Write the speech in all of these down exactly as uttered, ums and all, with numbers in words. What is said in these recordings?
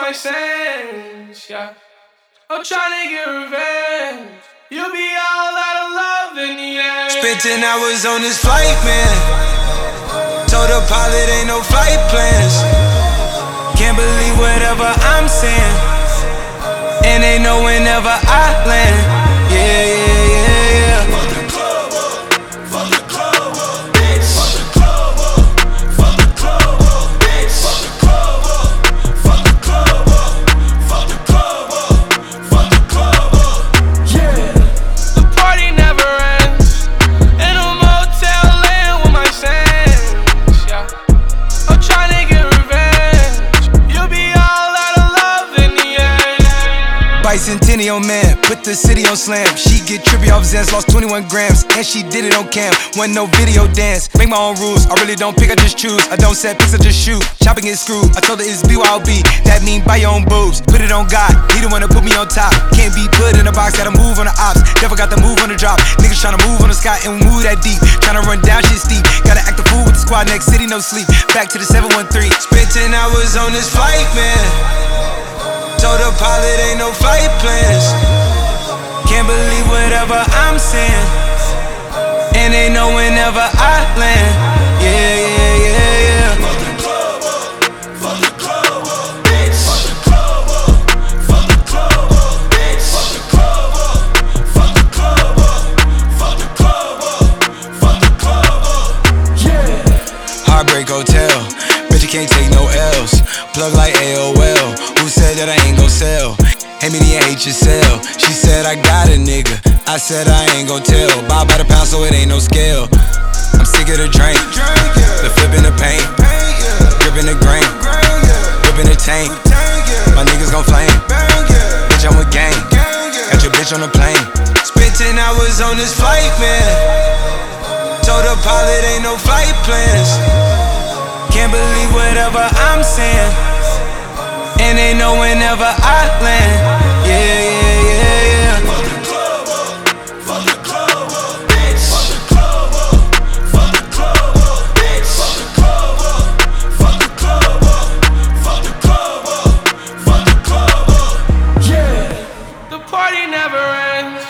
my sins, yeah. I'm trying to get revenge. You'll be all out of love in the end. Spent ten hours on this flight, man. Told the pilot ain't no flight plans. Can't believe whatever I'm saying. And they know whenever I land. Yeah, yeah, yeah, yeah. Fuck the club up, fuck the club up, bitch. Fuck the club up, fuck the club up, bitch. Fuck the club up, fuck the club up, fuck the club up, fuck the club up. Yeah. The party never ends. In a motel laying with my sins, yeah. I'm trying to get revenge. You'll be all out of love in the end. Bicentennial man, put the city on slam. She get trippy off Zans, lost twenty-one grams. And she did it on cam, wasn't no video dance. Make my own rules, I really don't pick, I just choose. I don't set pics, I just shoot. Chopping is screwed, I told her it's B Y O B. That mean buy your own boobs, put it on God. He the one to put me on top. Can't be put in a box, gotta move on the ops. Never got the move on the drop. Niggas tryna move on the sky and move that deep. Tryna run down shit steep. Gotta act the fool with the squad, next city, no sleep. Back to the seven one three. Spent ten hours on this flight, man. Told the pilot ain't no flight plans. Can't believe whatever I'm saying. And they know whenever I land. Yeah, yeah, yeah, yeah. Fuck the club up, fuck the club up, bitch. Fuck the club up, fuck the club up, bitch. Fuck the club up, fuck the club up, fuck the club up, fuck the club up. Yeah. Heartbreak Hotel, bitch you can't take no L's. Plug like A O L. Who said that I ain't gon' sell? Hand me the H S L. She said I got a nigga. I said I ain't gon' tell. Buy by the pound so it ain't no scale. I'm sick of the drink, the flipping the paint, gripping the grain, whipping the tank. My niggas gon' flame. Bitch I'm with gang. Got your bitch on the plane. Spent ten hours on this flight, man. Told the pilot ain't no flight plans. Can't believe whatever I'm saying. And they know whenever I land. Yeah, yeah, yeah, yeah. Fuck the club up, fuck the club up, bitch. Fuck the club up, fuck the club up, bitch. Fuck the club up, fuck the club up, fuck the club up, fuck the club up. Yeah. The party never ends.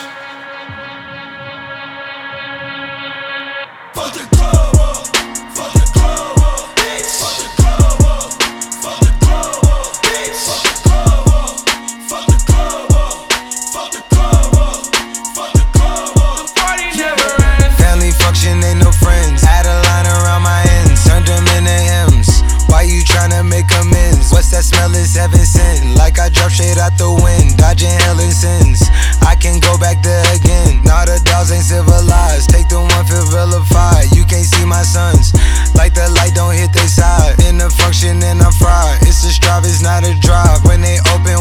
Fuck the club up, fuck the club up, bitch. Fuck the club up, fuck the club up, bitch. Fuck the club up, fuck the club up, fuck the club up, fuck the club up. The party never ends. Family function, ain't no friends. Had a line around my ends, turned them into M's. Why you tryna make amends? What's that smell is heaven sent? Like I drop shit out the wind, dodging hell and sins. I can go back there again. Nah, the dogs ain't civilized. Take the one feel vilified. You can't see my sons. Like the light don't hit their side. In the function and I'm fried. It's a strive, it's not a drive. When they open